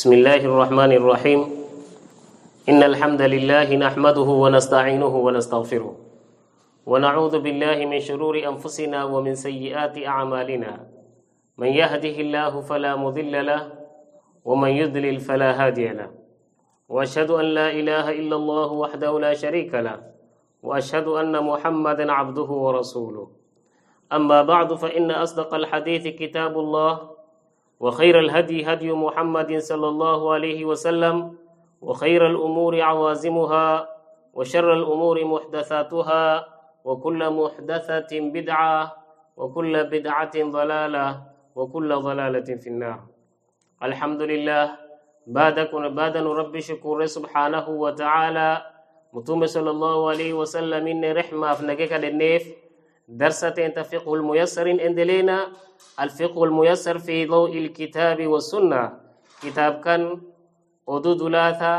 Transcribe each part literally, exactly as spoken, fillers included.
بسم الله الرحمن الرحيم إن الحمد لله نحمده ونستعينه ونستغفره ونعوذ بالله من شرور أنفسنا ومن سيئات أعمالنا من يهده الله فلا مضل له ومن يضلل فلا هادي له وأشهد أن لا إله إلا الله وحده لا شريك له وأشهد أن محمدا عبده ورسوله أما بعد فإن أصدق الحديث كتاب الله وخير الهدي هدي محمد صلى الله عليه وسلم وخير الأمور عوازمها وشر الأمور محدثاتها وكل محدثة بدعة وكل بدعة ضلالة وكل ضلالة في النار. الحمد لله بعدكم بعد رب شكر سبحانه وتعالى متوم صلى الله عليه وسلم إن رحمة فنجك للنيف درسة فقه الميسر اندلينا الفقه الميسر في ضوء الكتاب والسنة كتاب كان أدو دلاثة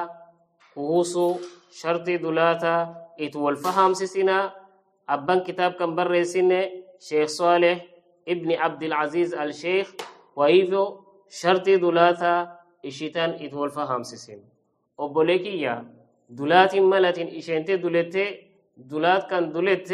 كهوسو شرط دلاثة إتو الفهم سسنا أبان كتاب كان برسين شيخ صالح ابن عبد العزيز الشيخ وإيفو شرط دلاثة إشيتان إتو الفهم سسن أبوليكيا دلات ملت إشينت دلت دلات كان دلت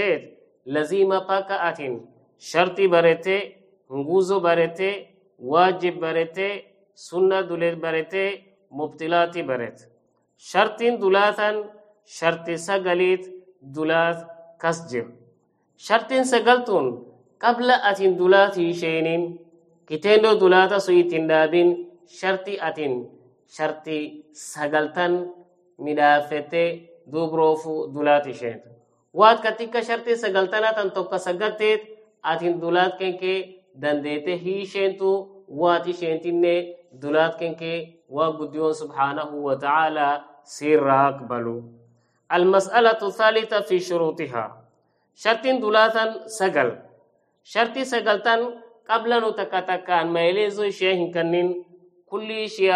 لزيمة باكات شرط برته nguzo barete wajib barete sunna dulet barete mubtilati baret shartin dulatan sharti sagalit dulat kasjir shartin sagaltun qabla atin dulati sheinin kitendo dulata suitin dabin sharti atin sharti sagaltan midafete dubrofu dulati shen wat katika sharti sagaltanatan tokka sagatet atin dulat kenke دندته هي شنتو واتي شنتينه دولات كنكي وغديون سبحانه وتعالى سير اقبلوا. المسألة الثالثة في شروطها شرط دولاتن سغل شرط سغلتن قبل نتكتكان ميلزو شيء كنن كل شيء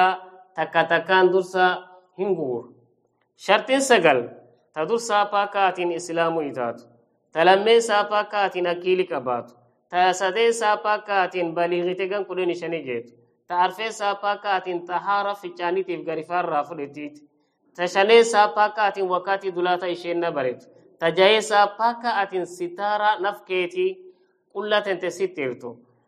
تكتكان درسا هنغور شرط سغل تدرسا باكاتين اسلام ايتات تلمي ساپاكاتين اكيلي كبات تاسدي ساپاكاتين بليغتيغان كودني شنيجيت تعرفي ساپاكاتين طهارة في جانيتيف غريفار رافلتيت تشني ساپاكاتين وقاتي دولاتا يشينا بريت تجاي ساپاكاتين ستارة نفكيتي كلاتين تسيتيرتو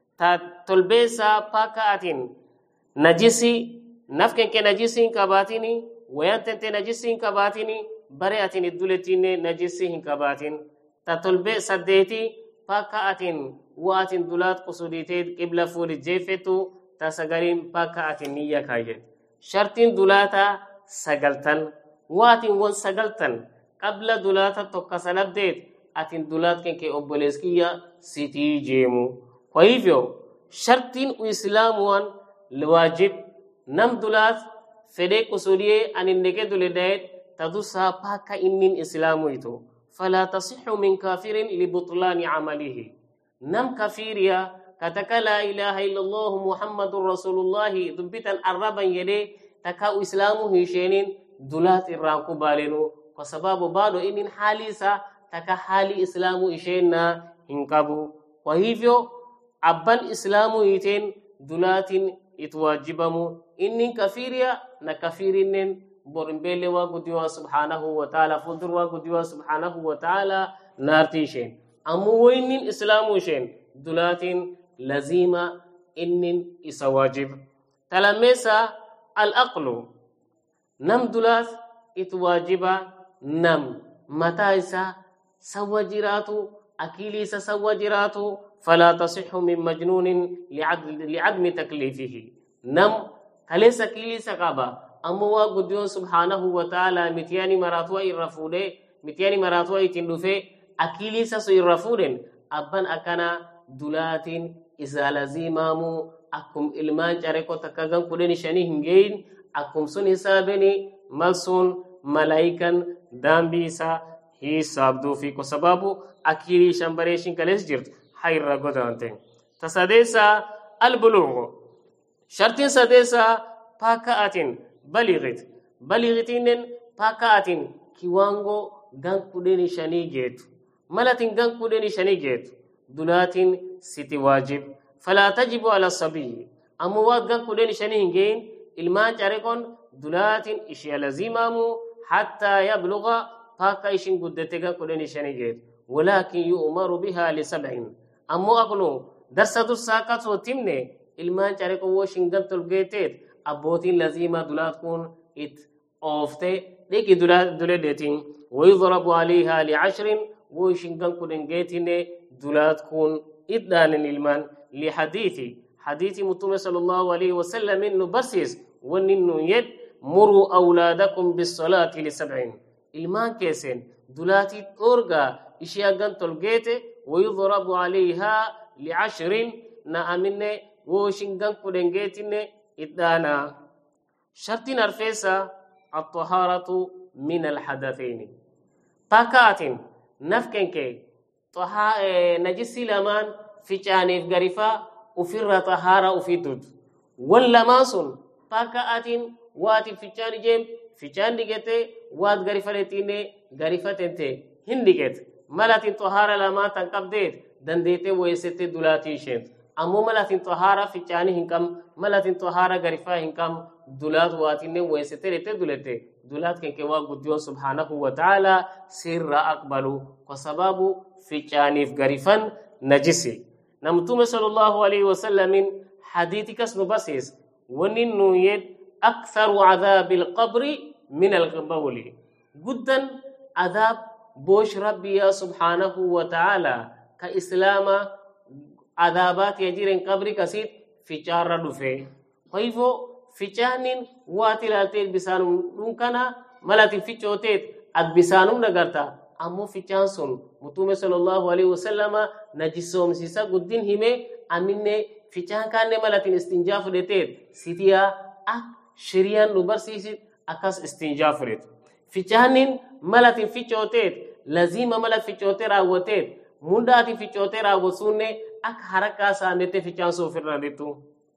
تلبي ساپاكاتين نجسي نفكين كنجسين كباتيني ويانتين تنجسين كباتيني برياتين الدولتين نجسين كباتين تتلبي سديتي باكاتين واتين دولات قصوديتين قبل فول جيفتو تسغرين باكاتين نية كايت شرطين دولاتا سغلتن واتين ون سغلتن قبل دولاتا توكسلب ديت اتين دولات كنكي اوبوليسكيا سيتي جيمو ويفيو شرطين واسلام وان لواجب نم دولات فدي قصوديه ان النكي دولدايت تدوسا باكا انين اسلامو يتو فلا تصح من كافر لبطلان عمله نم كافريا كتك لا إله إلا الله محمد رسول الله دبتا عربا يدي تكا إسلامه هشينين دولات الرانكو بالينو وسباب بعض إن حاليسا تكا حالي إسلامه هشيننا هنكبو وهيفيو أبان إسلامه هتين دولات اتواجبمو إن كافريا نكافرين برمبيلي وقديوا سبحانه وتعالى فدر وقديوا سبحانه وتعالى نارتيشين أمو وينين إسلاموشين دولاتين لزيمة إنين إسواجب تلميسا الأقل نم دولات إتواجبا نم متايسا سواجراتو أكيليسا سواجراتو فلا تصح من مجنون لعدم, لعدم تكليفه نم كليسا كيليسا قابا أموا قديون سبحانه وتعالى متياني مراتوا الرفوده متياني مراتوا يتندفه أكيلي ساسو الرفودن أبان أكنا دولاتين إذا لزيمامو أكم إلمان جاريكو تكاغن كودني شاني هنجين أكم سن حسابني ملسون ملايكن دامبيسا هي سابدو فيكو سبابو أكيلي شمبريشن كاليس جرت حير رغدانتين تساديسا البلوغ شرطين ساديسا باكاتين بلغت بلغتين باكاتين كيوانغو غان كودني شاني جيتو ملتين غان كودني شاني جيتو دولاتين سيتي واجب فلا تجب على الصبي أموات غان كودني شاني هنجين ilmaan careqon dulaatin ishee lazimamu hatta yabluga fakka ishin guddate gan kudhanii shanii geet walaakin yu'maru bihaa lisab'in ammoo aknu darsa dursaa akkasuma timne ilmaan careqon woo ishin gan tolgeeteet abbootiin lazima dulaat kun it oofte dhiki duledeetiin ويضرب عليها لعشر ويشنغن كودن جيتين دولات كون إدان الإلمان لحديث حديث متوم صلى الله عليه وسلم إنه برسيس وننو يد مروا أولادكم بالصلاة لسبعين إلمان كيسين دولاتي أورغا إشياغن تلقيت ويضرب عليها لعشر نأمن ويشنغن كودن جيتين إدانا شرطين أرفيسا الطهارة من الحدثين تاكاتين نفكنك طها نجسي لمان في جانب غريفا وفر طهارة وفي دود ولا ماسون تاكاتين وات في جانب في جانب وات غريفا لتيني غريفا تنتي هنديكت ملاتين طهارة لما تنقبدت دنديت ويست دولاتي شنت أمو ملاتين طهارة في جانب هنكم ملاتين طهارة غريفا هنكم دولات واتين ويست لتي دولتي دولات كن كوا قديون سبحانه وتعالى سر أقبلوا وسباب في جانب غريفا نجسي نمتوم صلى الله عليه وسلم حديث كسن بسيس وننو يد أكثر عذاب القبر من القبول جدا عذاب بوش ربي سبحانه وتعالى كإسلام عذابات يجرين قبر كسيد في جار دفه خيفو فيچانين واتلالتيت بسانم دونكنا ملاتين فيچوتيت اد بسانم نغرتا امو فيچانسون متوم صلى الله عليه وسلم نجسوم سيسا قدين همي امينه فيچان كان ملاتين استنجاف ديتيت سيتيا اك شريان نبرسيسيت اكاس استنجاف ريت فيچانين ملاتين فيچوتيت لازم ملات فيچوتي راوتيت مونداتي فيچوتي راوسونه اك حركه سانته فيچانسو فرندتو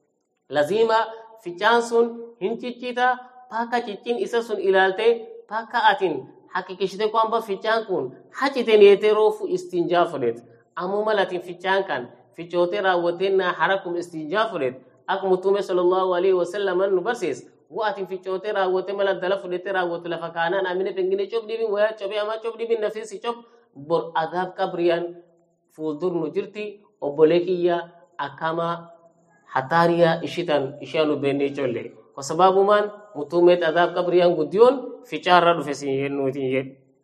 لازم ficaan sun hin ciccita paka ciccin isa sun ilaalte paka atin hakikishite kwamba ficaan kun haciten yete rofu istinjaa fudhet ammoo malatin ficaan kan ficote raawwatenna harakum istinjaa fudhet ak mutume sallallahu alaihi wasallam nu barsis waatin ficote raawwate mala dala fudhete raawwatu lafa kaanaan amine pengine cob dhibin waya cobe ama cob dhibin nafisi cob bor adab kabriyan fuuldur nu jirti obbolekiyya akama hatariya ishitan ishanu benne cholle kwa sababu man mutume adab kabriyan gudion fichara dufesin yenuti yed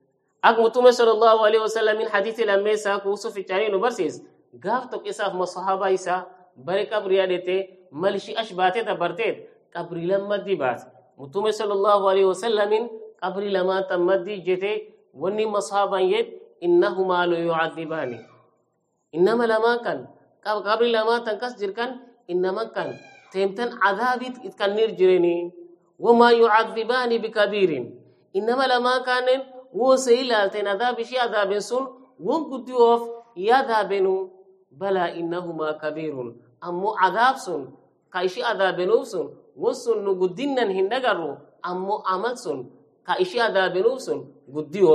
ak mutume sallallahu alaihi wasallam min hadith al-amesa kusu fichari no barsis gaf to kisaf masahaba isa bare kabriya dete malshi ashbate da bartet kabri lamma dibat mutume sallallahu alaihi wasallam kabri lama tamaddi jete wani masahaba yed innahuma la yu'adhibani innama lama kan kabri lama tankas jirkan إنما كان تمتن عذابت إتكنير جريني وما يعذبان بكبير إنما لما كان وسيلة تن عذاب شيء عذاب سن وقديوف يذابنو بلا إنهما كبير أمو عذاب سن كايشي عذاب نوسن وسن نقدينن هندغرو أمو عمل سن كايشي عذاب نوسن قديو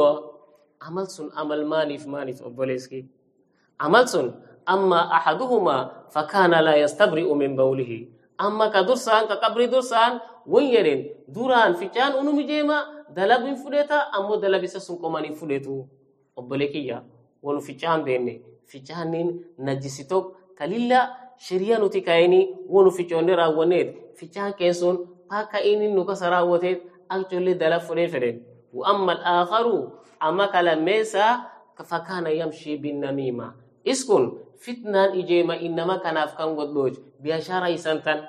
عمل سن عمل مانيف مانيف أبوليسكي عمل سن أما أحدهما فكان لا يستبرئ من بوله أما كدرسان كقبر درسان ويرين دوران فيچان أنو مجيما دلب فلتا أمو دلب سسن كمان فلتو أبلكيا ونو فيچان بيني فيچانين نجسيتوك كليلا شريانو تكايني ونو فيچون راونيت فيچان كيسون باكا إني نكسر راوتيت أكتولي دلب فلفرين وأما الآخر أما كلاميسا فكان يمشي بالنميمة اسكن فتنان إجيما إنما كان أفكان قدوج بيشارة إسانتان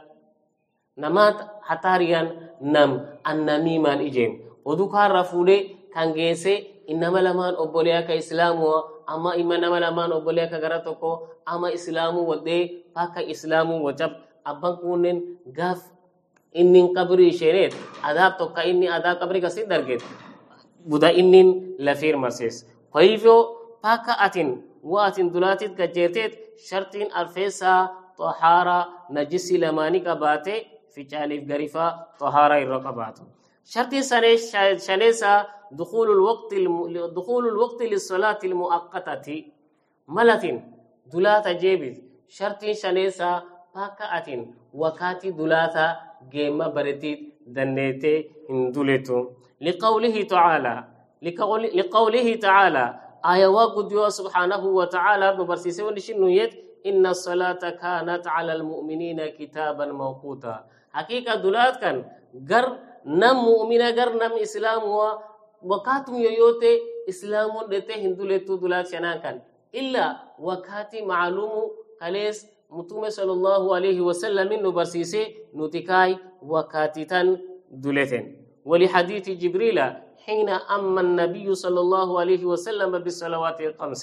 نمات حتاريان نم النميمان إجيم ودوكار رفولي كان جيسي إنما لمان أبوليا كإسلامو أما إما نما لمان أبوليا كغراتوكو أما إسلامو ودي باكا إسلامو وجب أبان كونين غاف إنين قبري شيريت عذاب توقع إني عذاب قبري كسيد درجت بودا إنين لفير مرسيس خيفو باكا أتين واتن دولاتيت كجيتيت شرطين الفيسا طهارة نجسي لماني كباتي في جالف غريفة طهارة الرقبات شرط شليسا دخول الوقت الم... دخول الوقت للصلاة المؤقتة ملتين دولاتا جيبت شرط شليسا باكاتين وكاتي دولاتا جيما برتي دنيتي هندولتو لقوله تعالى لقول لقوله تعالى آية وقد سبحانه وتعالى مبرسيسي ونشنو يد إن الصلاة كانت على المؤمنين كتابا موقوتا حقيقة دولات كان غر نم مؤمنة غر نم إسلام وكاتم يويوتي إسلام دته هندولتو دولات شنان كان إلا وكاتي معلوم كاليس متومة صلى الله عليه وسلم نبرسيسي نتكاي وكاتتان دولتين ولحديث جبريل حين أما النبي صلى الله عليه وسلم بالصلوات الخمس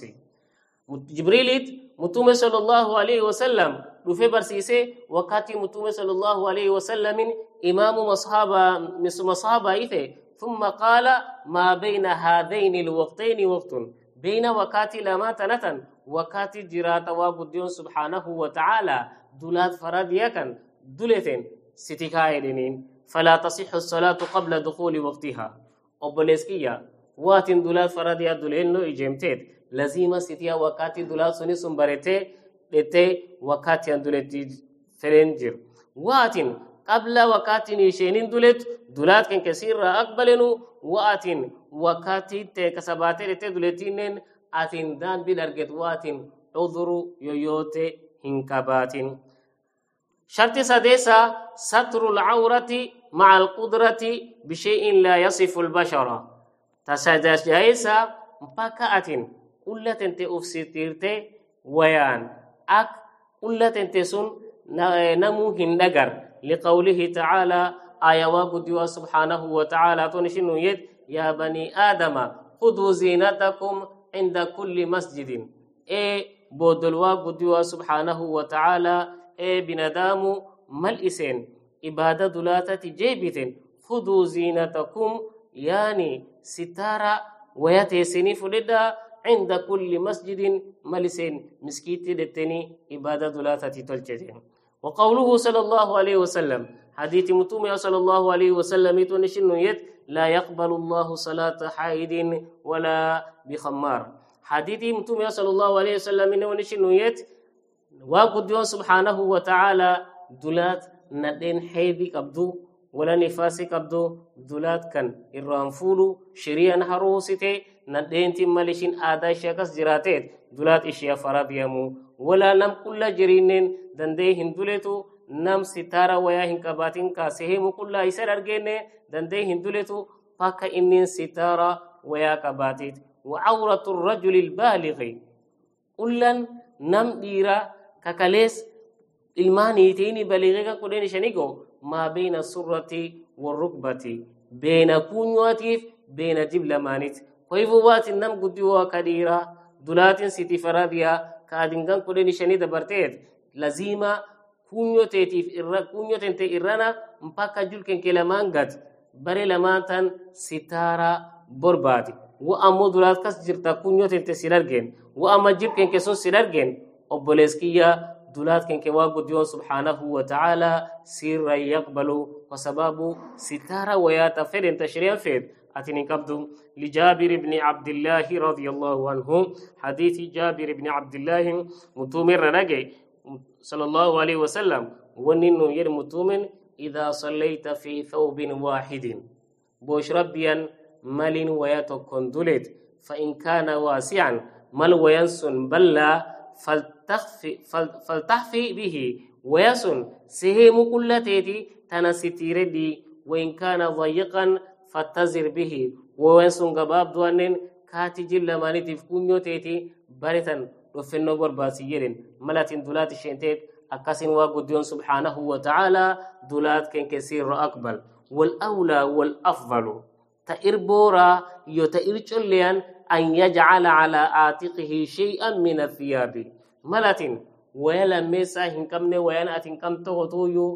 جبريل متومة صلى الله عليه وسلم رفي برسيسي وكاتي متومة صلى الله عليه وسلم إمام مصحابة مس مصحابة إيثي ثم قال ما بين هذين الوقتين وقت بين وكاتي لما تنتن وكاتي جرات وابديون سبحانه وتعالى دولات فراديكا دولتين ستكايدين فلا تصح الصلاة قبل دخول وقتها أبلسكيا واتن دولات فراديا دولين نو إجمتت لازم ستيا وكاتي دولات سني سنبرتي لتي وكاتي دولتي فرنجر واتن قبل وكاتي نيشينين دولت دولات كن كثير أقبلنو واتن وكاتي تكسباتي لتي دولتينين أتن دان بلرجت واتن عذر يويوتي هنكباتين شرط سادسة ستر العورة مع القدرة بشيء لا يصف البشرة تسادس جايسة مبكاءة كل تنتي أفسيرتي ويان أك كل تنتي سن نمو هندقر لقوله تعالى آية وقدوا سبحانه وتعالى تنشنو يد يا بني آدم خذوا زينتكم عند كل مسجد إيه بودلوا قدوا سبحانه وتعالى إيه بندامو ملئسين إبادة دلاتة جيبتين خذوا زينتكم يعني ستارة ويتسني فلدا عند كل مسجد ملئسين مسكيتي دتني إبادة دلاتة تلجتين وقوله صلى الله عليه وسلم حديث متومي صلى الله عليه وسلم يتونشن يد لا يقبل الله صلاة حائد ولا بخمار حديث متومي صلى الله عليه وسلم يتونشن يد وقديون سبحانه وتعالى دولات ندين حيدي قبدو ولا نفاسي قبدو دولات كان الرانفولو شريان هروسيتي ندين تماليشين آداء شاكس جراتيت دولات إشياء فراديامو ولا نم كل جرينين دندي هندولتو نم ستارة ويا هنكباتين كاسهمو كل إسر أرجيني دندي هندولتو فاكا إنين ستارة ويا كباتيت وعورة الرجل البالغ كلن نم ديرا ككاليس المانيتيني بلغيكا كودين شنيكو ما بين السرة والركبة بين كونيواتيف بين جبلمانيت كيفوات النم قدوا كديرا دولات سيتي فراديا كادنغان كودين شني دبرتيت لازيما كونيوتيتيف إرا كونيوتنتي إرانا مباكا جولكن كلامانغات بري لمانتان ستارة بربادي وأمو دولات كاس جرتا كونيوتنتي سيلارجين وأما جيبكن كسون سيلارجين أبوليسكيا دولات كن كواغو ديون سبحانه وتعالى سر يقبلوا وسباب ستارة وياتفر تشريع فيد أتني قبض لجابر بن عبد الله رضي الله عنه حديث جابر بن عبد الله متومر رجع صلى الله عليه وسلم وننو ير متومن إذا صليت في ثوب واحد بوش ربيا مل وياتكن دولت فإن كان واسعا مل وينسن بلا فلتخفي فلتخفي به ويسن سهم كل تيتي تنستير دي وإن كان ضيقا فاتزر به ويسن قباب دوانين كاتي جل مانيتي فكونيو تيتي بارتن وفنو برباسيين ملاتين دولات الشنتيت أكاسين واقوديون سبحانه وتعالى دولات كن كثير أقبل والأولى والأفضل تإربورا يو تإرچليان أن يجعل على عاتقه شيئا من الثياب ملاتين ويلا ميسا هنكمني ويانا أتنكم تغطويو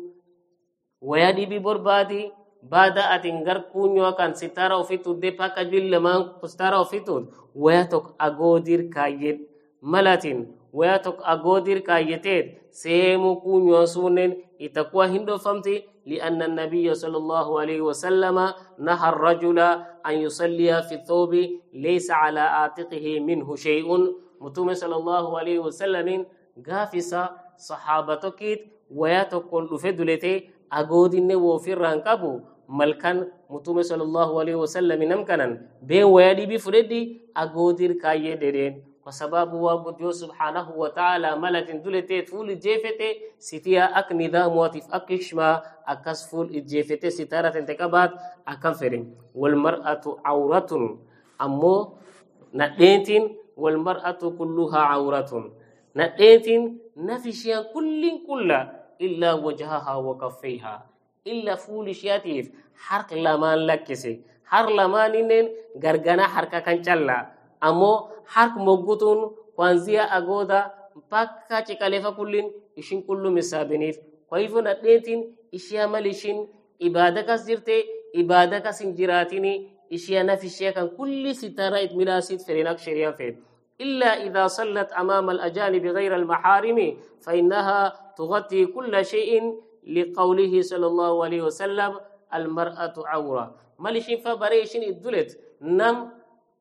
ويادي ببربادي بعد أتنغر كونيو كان ستارة وفيتو دي باكا جل لمان كستارة وفيتو وياتوك أغودير كايد ملاتين وياتوك أغودير كايتين سيمو كونيو سونين إتقوى هندو فمتي لأن النبي صلى الله عليه وسلم نهى الرجل أن يصلي في الثوب ليس على عاتقه منه شيء متوم صلى الله عليه وسلم غافسا صحابتك وياتكون دفدلته أجودين وفي رانكابو ملكان متوم صلى الله عليه وسلم نمكنن بين ويادي بفردي أجودير كاية درين وسبب وابديو سبحانه وتعالى ملك دلته فول جيفته ستيا أك نظام واتف أكشما أكس فول جيفته ستارة انتكابات أكفرين والمرأة عورة أمو ندينتين والمرأة كلها عورة ندينتين نفسيا كل كل إلا وجهها وكفيها إلا فول شياتيف حرق لمان لكسي حرق لمان إنن غرغنا حركة كنچلا أمو حرق موجودون kuanzia agoda mpaka chikalefa kullin ishin kullu misabinif kwaifu nadhetin ishiya malishin ibada kas jirte ibada kas injiratini ishiya nafishiya kan kulli sitara itmilasit ferinak sharia fed إلا إذا صلت أمام الأجانب غير المحارم فإنها تغطي كل شيء لقوله صلى الله عليه وسلم المرأة عورة مالشين فبريشين الدولت نم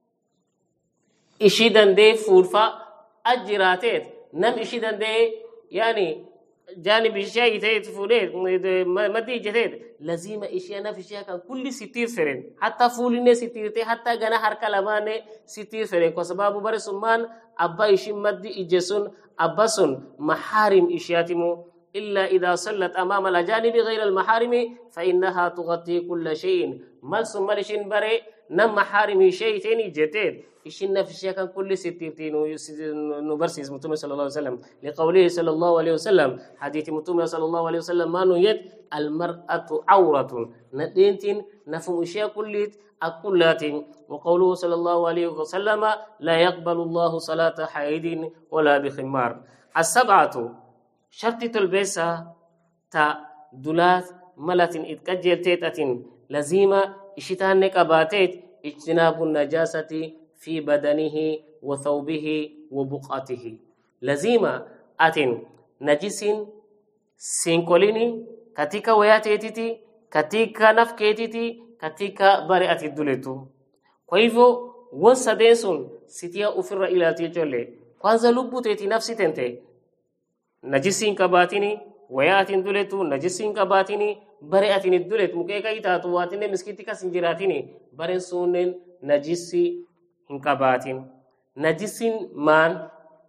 إشيدن دي فورفا أجراتيت نم إشيدن دي يعني جانب الشيء تيت فوليت مدي جتيت لازم إشياء نفسية كان كل ستير فرين حتى فولين ستير تي حتى جنا حركة لمان ستير فرين كسباب برسمان أبا إشي مدي إجسون أباسون محارم إشياتمو إلا إذا صلت أمام الأجانب غير المحارم فإنها تغطي كل شيء مالس مالشين بري نم محارم شيء تاني جتيت إشين نفسيا كان كل ستيرتين ونبرسيز متوم صلى الله عليه وسلم لقوله صلى الله عليه وسلم حديث متوم صلى الله عليه وسلم ما نيت المرأة عورة ندينتين نفهم شيء كليت أكلات وقوله صلى الله عليه وسلم لا يقبل الله صلاة حائد ولا بخمار السبعة شرط البسة تا دولات ملت إتكجل تيتة لزيمة إشتان نكباتيت اجتناب النجاسة في بدنه وثوبه وبقعته لزيمة أتن نجس سينكوليني katika wayateti katika nafketiti katika bari'ati duletu kwa hivyo wasadensun sitia ufira ila tijole kwanza lubuteti nafsi tente najisin kabatini wayatin duletu najisin kabatini bari'ati duletu mukeka itatu watine miskitika sinjiratini baren sunnen najisi hinkabatin najisin man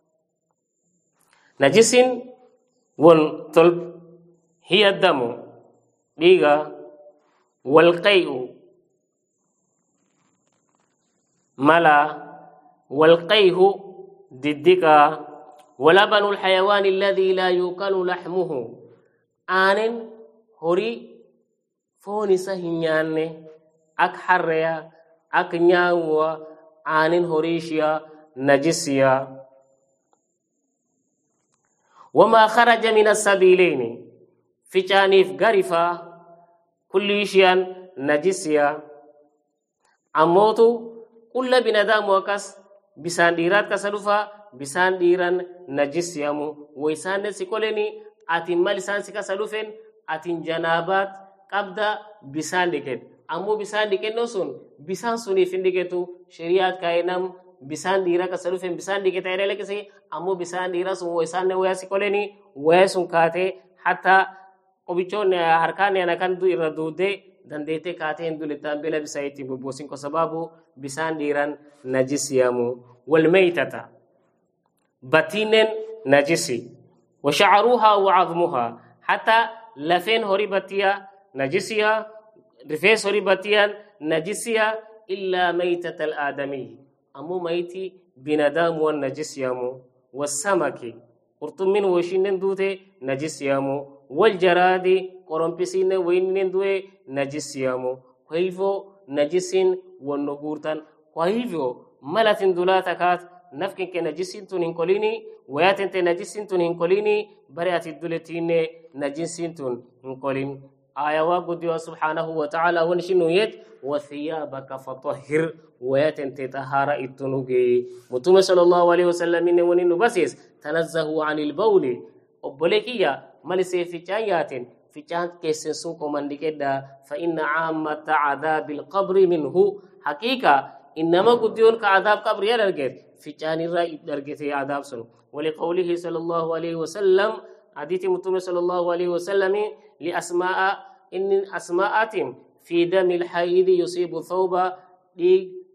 najisin wal tolb هي الدم ديغا والقيء ملا والقيه ضدك ولبن الحيوان الذي لا يؤكل لحمه آن هوري فوني سهنيان أك حريا أك نياوا آن هوريشيا نجسيا وما خرج من السبيلين في جانب غرفة كل شيء نجسيا أموتو كل بندام وكس بسان ديرات كسلوفا بسان ديران نجسيامو ويسان نسيكوليني أتين مالسان سكسلوفين أتين جنابات قبدا بسان ديكت أمو بسان ديكت نوسون بسان سوني فين ديكتو شريعت كاينام بسان ديرا كسلوفين بسان ديكت أيرا لكسي أمو بسان ديرا سون ويسان نويا سيكوليني ويسون كاتي حتى obichone harkane anakan du iradude dandete kate hindulitan bela bisaiti bubosin ko sababu bisan diran najisiyamu wal maytata batinen najisi wa sha'ruha wa 'azmuha hatta lafen horibatiya najisiya rifes horibatiyan najisiya illa maytata al adami amu mayti binadam wan najisiyamu was-samaki urtumin washinen dute najisiyamu والجراد قرنبسين وينين دوي نجسيامو كيفو نجسين والنغورتان كيفو ملاتين دولاتكات نفكن كنجسين تون كوليني وياتن تنجسين تون كوليني بريات الدولتين نجسين تون كولين آية وقد سبحانه وتعالى ونشنو يد وثيابك فطهر وياتن تطهر التنوغي متوم صلى الله عليه وسلم ونين بسيس تنزه عن البول وبلكيا مالسي في جاياتين في جان كيسن سوكو مندكدا فإن عامة عذاب القبر منه حقيقة إنما قديون كعذاب قبر يرغت في جان الرأي درغت عذاب سن ولقوله صلى الله عليه وسلم حديث متوم صلى الله عليه وسلم لأسماء إن أسماءات في دم الحيض يصيب ثوبا دي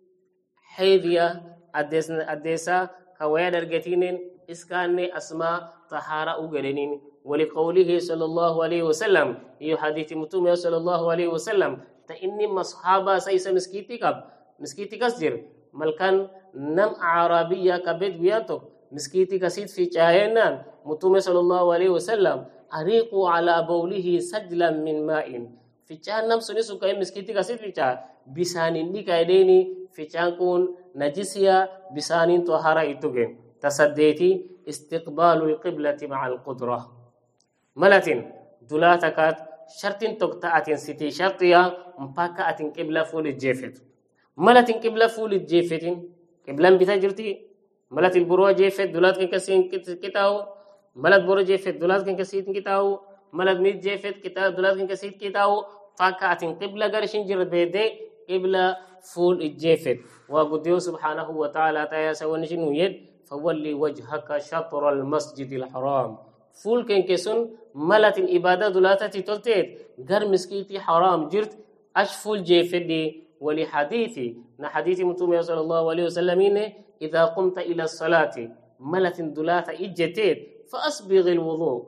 حيضيا أديسا كويا درجتين إسكان أسماء طهارة أجرين ولقوله صلى الله عليه وسلم يو حديث متوم صلى الله عليه وسلم تإني مصحابة سيس مسكيتي كب مسكيتي كسجر ملكان نم عربية كبد بياتو مسكيتي كسيد في جاهنان متوم صلى الله عليه وسلم أريقوا على بوله سجلا من ماء في جهنم سنسو كاي مسكيتي كسيد في جاه بسانين دي كايديني في جانكون نجسيا بسانين طهارة إتوغين تصديتي استقبال القبلة مع القدرة ملتين دولاتكات شرطين تقطعتين ستي شرطيا مباكاتين قبلة فول الجيفت ملتين قبلة فول الجيفتين قبلان بتجرتي ملت البرو جيفت دولات كن كسين كتاو ملت برو جيفت دولات كن كسين كتاو ملت ميت جيفت كتاو دولات كن كسين كتاو فاكاتين قبلة غرشين جرد بيدي قبلة فول الجيفت وقديو سبحانه وتعالى تايا سوانشنو يد فولي وجهك شطر المسجد الحرام فول كن كسون ملت الإبادة دولاتتي تلتيت غر مسكيتي حرام جرت أشفول جيفت دي ولحديثي نحديث متوم صلى الله عليه وسلم إذا قمت إلى الصلاة ملت دولات إجتيت فأسبغ الوضوء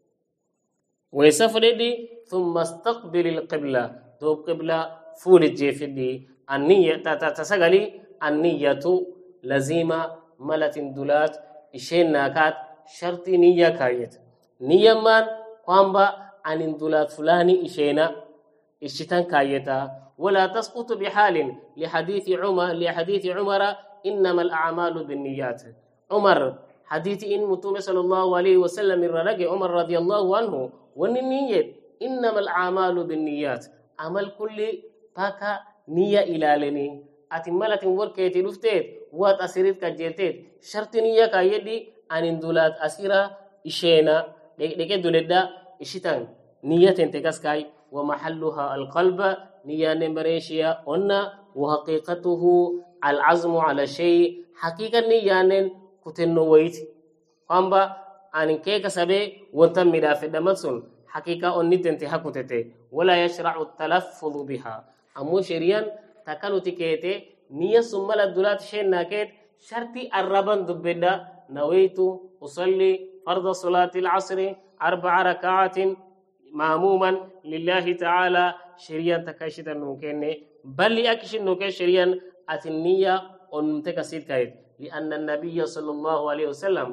ويسفردي ثم استقبل القبلة دوب قبلة فول الجيفت دي النية تسقلي النية لزيمة ملت دولات إشين ناكات شرط نية كايت نية من قامبا عن دولات فلاني إشينا إشتان كايتا ولا تسقط بحال لحديث عمر لحديث عمر إنما الأعمال بالنيات عمر حديث إن متوم صلى الله عليه وسلم الرجل عمر رضي الله عنه والنية إنما الأعمال بالنيات عمل كل باكا نية إلى لني أتملة وركيت لفتيت واتأسيرت كجيتيت شرط نية كايدي أن اندولات أسيرة إشينا ديك دولدا إشتان نية تكسكاي ومحلها القلب نية نمبريشيا قلنا وحقيقته العزم على شيء حقيقة نية كتنو ويت قامبا أن كيك سبي وانتم مدافع دمتسون حقيقة أني تنتهى كتتي ولا يشرع التلفظ بها أمو شريان تكالو تكيتي نية سمال الدولات شين ناكيت شرطي الربان دبدا نويت أصلي فرض صلاة العصر أربع ركعات معموما لله تعالى شريان تكاشتا نوكيني بل لأكشن نوكي شريان أتنية أنتك سيد كايت لأن النبي صلى الله عليه وسلم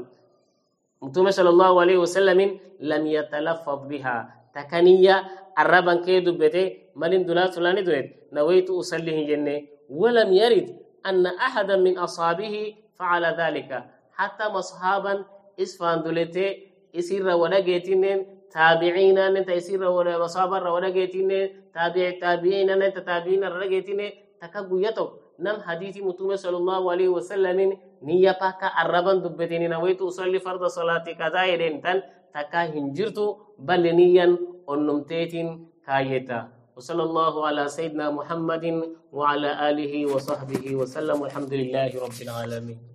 متوم صلى الله عليه وسلم لم يتلفظ بها تكنية الربان كيدو بيتي مالين دولات فلاني دويت نويت أصليه جنة ولم يرد أن أحدا من أصحابه فعل ذلك حتى مصحابا إسفان دولتي إسير ودقيتين تابعين أنت إسير وصابر ودقيتين تابع تابعين أنت تابعين الرقيتين تكبو يتو نم حديث متوم صلى الله عليه وسلم نية باكا الربان دبتين نويت أصلي فرض صلاة كذا يدين تن تكا هنجرتو بل نيا ونمتيتين كايتا وصلى الله على سيدنا محمد وعلى آله وصحبه وسلم والحمد لله رب العالمين.